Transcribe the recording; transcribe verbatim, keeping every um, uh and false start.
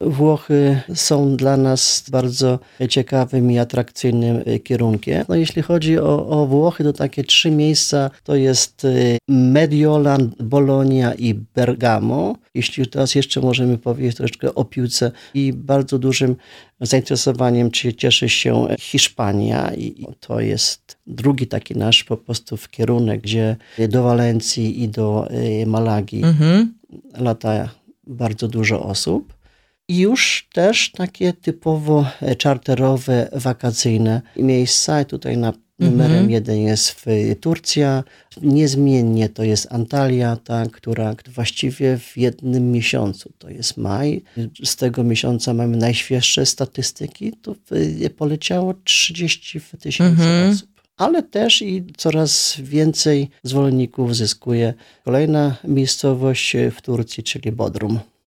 Włochy są dla nas bardzo ciekawym i atrakcyjnym kierunkiem. No, jeśli chodzi o, o Włochy, to takie trzy miejsca to jest Mediolan, Bologna i Bergamo. Jeśli teraz jeszcze możemy powiedzieć troszeczkę o piłce i bardzo dużym zainteresowaniem cieszy się Hiszpania i to jest drugi taki nasz po prostu kierunek, gdzie do Walencji i do Malagi mhm. lata bardzo dużo osób. I już też takie typowo czarterowe, wakacyjne miejsca. Tutaj na numerem mhm. jeden jest w Turcja. Niezmiennie to jest Antalya, ta, która właściwie w jednym miesiącu, to jest maj. Z tego miesiąca mamy najświeższe statystyki. To poleciało trzydzieści tysięcy mhm. osób. Ale też i coraz więcej zwolenników zyskuje kolejna miejscowość w Turcji, czyli Bodrum.